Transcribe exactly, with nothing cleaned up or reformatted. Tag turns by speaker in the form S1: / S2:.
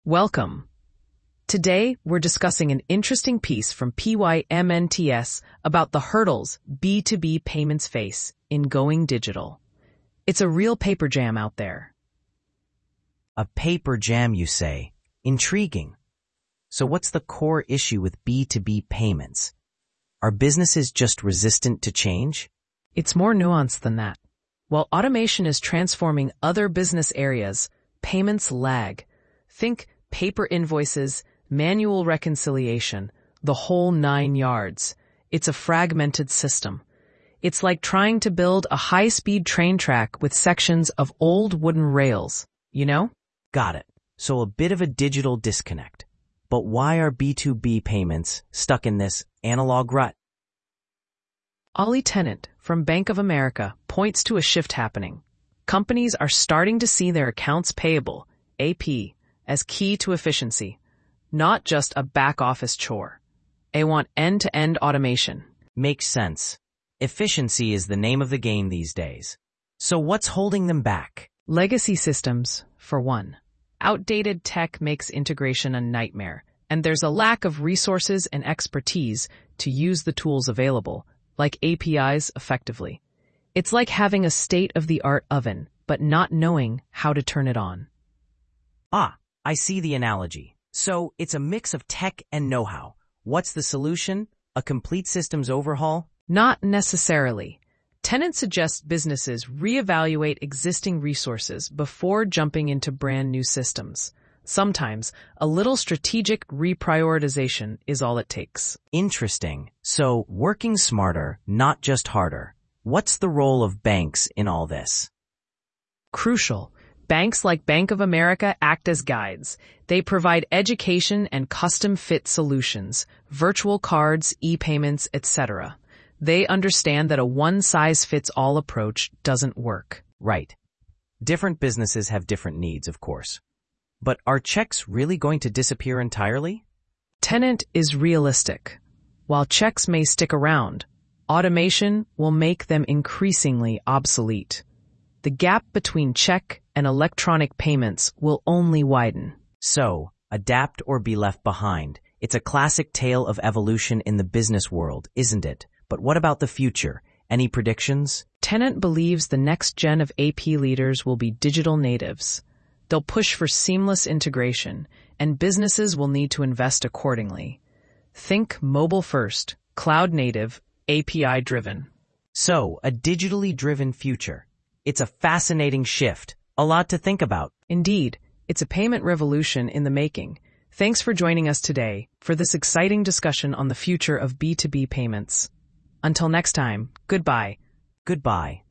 S1: Welcome. Today, we're discussing an interesting piece from P Y M N T S about the hurdles B two B payments face in going digital. It's a real paper jam out there.
S2: A paper jam, you say? Intriguing. So what's the core issue with B two B payments? Are businesses just resistant to change?
S1: It's more nuanced than that. While automation is transforming other business areas, payments lag. Think paper invoices, manual reconciliation, the whole nine yards. It's a fragmented system. It's like trying to build a high-speed train track with sections of old wooden rails, you know?
S2: Got it. So a bit of a digital disconnect. But why are B two B payments stuck in this analog rut?
S1: Ollie Tennant from Bank of America points to a shift happening. Companies are starting to see their accounts payable, A P, as key to efficiency, not just a back-office chore. They want end-to-end automation.
S2: Makes sense. Efficiency is the name of the game these days. So what's holding them back?
S1: Legacy systems, for one. Outdated tech makes integration a nightmare, and there's a lack of resources and expertise to use the tools available, like A P Is, effectively. It's like having a state-of-the-art oven, but not knowing how to turn it on.
S2: Ah, I see the analogy. So it's a mix of tech and know-how. What's the solution? A complete systems overhaul?
S1: Not necessarily. Tennant suggests businesses reevaluate existing resources before jumping into brand new systems. Sometimes, a little strategic reprioritization is all it takes.
S2: Interesting. So, working smarter, not just harder. What's the role of banks in all this?
S1: Crucial. Banks like Bank of America act as guides. They provide education and custom-fit solutions, virtual cards, e-payments, et cetera. They understand that a one-size-fits-all approach doesn't work.
S2: Right. Different businesses have different needs, of course. But are checks really going to disappear entirely?
S1: Tennant is realistic. While checks may stick around, automation will make them increasingly obsolete. The gap between check and electronic payments will only widen.
S2: So, adapt or be left behind. It's a classic tale of evolution in the business world, isn't it? But what about the future? Any predictions?
S1: Tennant believes the next gen of A P leaders will be digital natives. They'll push for seamless integration, and businesses will need to invest accordingly. Think mobile first, cloud native, A P I driven.
S2: So, a digitally driven future. It's a fascinating shift. A lot to think about.
S1: Indeed, it's a payment revolution in the making. Thanks for joining us today for this exciting discussion on the future of B two B payments. Until next time, goodbye.
S2: Goodbye.